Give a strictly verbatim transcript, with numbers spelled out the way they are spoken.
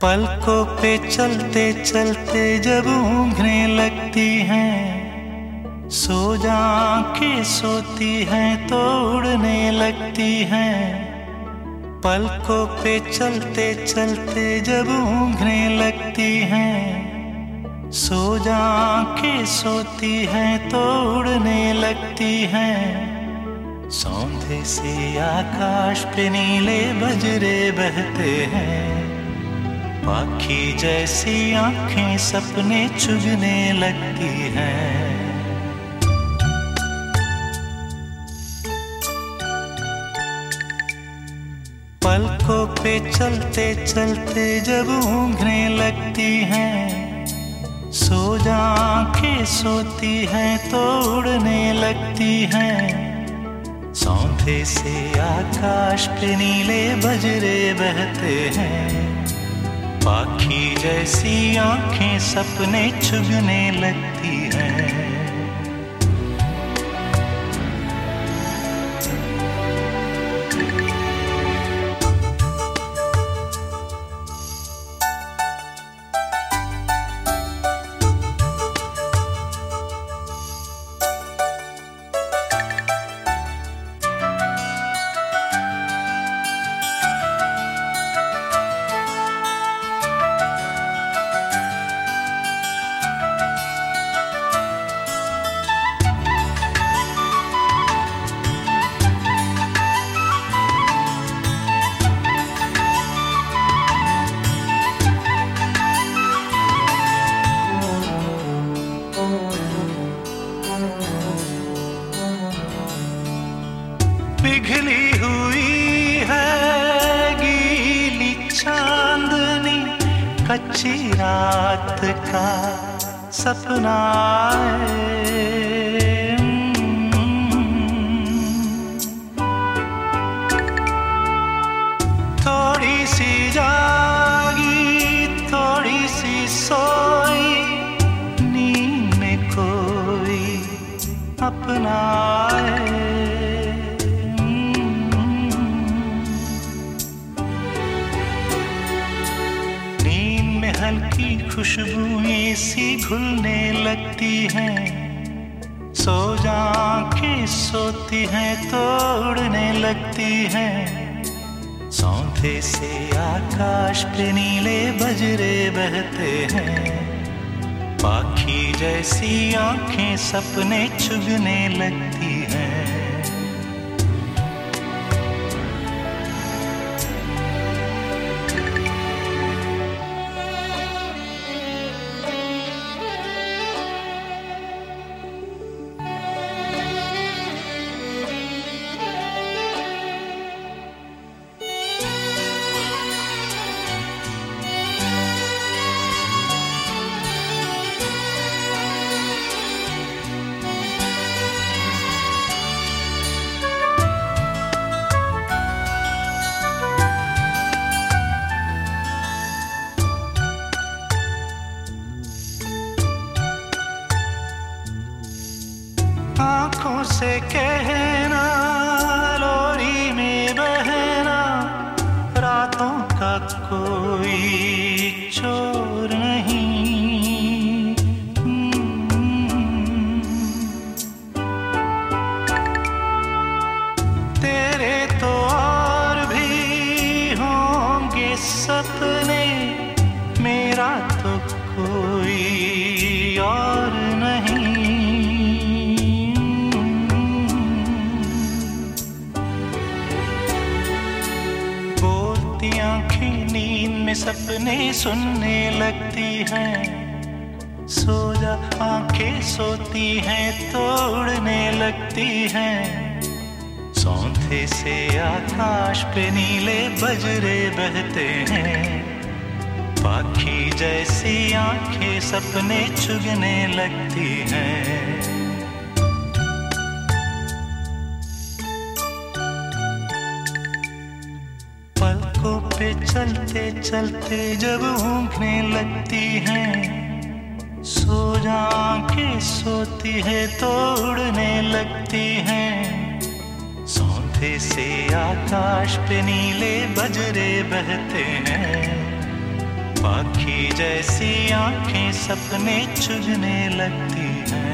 पलकों पे चलते चलते जब ऊँघने लगती हैं, सो जा आँखें सोती हैं तो उड़ने लगती हैं। पलकों पे चलते चलते जब ऊँघने लगती हैं, सो जा आँखें सोती हैं तो उड़ने लगती हैं। सौंधे से आकाश पे नीले बजरे बहते हैं, पाखी जैसी आंखें सपने चुगने लगती हैं। पलकों पे चलते चलते जब ऊँघने लगती हैं, सो जा आंखें सोती हैं तो उड़ने लगती हैं। सौंधे से आकाश पे नीले बजरे बहते हैं, पाखी जैसी आंखें सपने चुगने लगती हैं। पिघली हुई है गीली चांदनी, कच्ची रात का सपना है। थोड़ी सी जागी थोड़ी सी सोई, नींद में कोई अपना है। हल्की खुशबुएं सी घुलने लगती हैं, सो जा आंखें सोती हैं तो उड़ने लगती हैं। सौंधे से आकाश पे नीले बजरे बहते हैं, पाखी जैसी आंखें सपने चुगने लगती हैं। आँखों से कहना लोरी में बहना, रातों का कोई चोर नहीं। तेरे तो और भी होंगे सपने, मेरा तो कोई और नहीं। आंखें नींद में सपने सुनने लगती हैं, सो जा आंखें सोती हैं तो उड़ने लगती हैं। सौंधे से आकाश पे नीले बजरे बहते हैं, पाखी जैसी आंखें सपने चुगने लगती हैं। पलकों पे चलते चलते जब ऊँघने लगती हैं, सो जा आंखें सोती है तो उड़ने लगती हैं। सौंधे से आकाश पे नीले बजरे बहते हैं, बाकी जैसी आंखें सपने चुगने लगती हैं।